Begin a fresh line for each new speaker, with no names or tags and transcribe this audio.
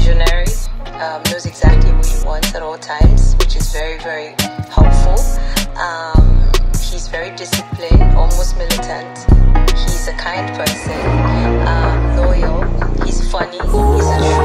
visionary, knows exactly what he wants at all times, which is very, very helpful. He's very disciplined, almost militant. He's a kind person, loyal. He's funny. He's a true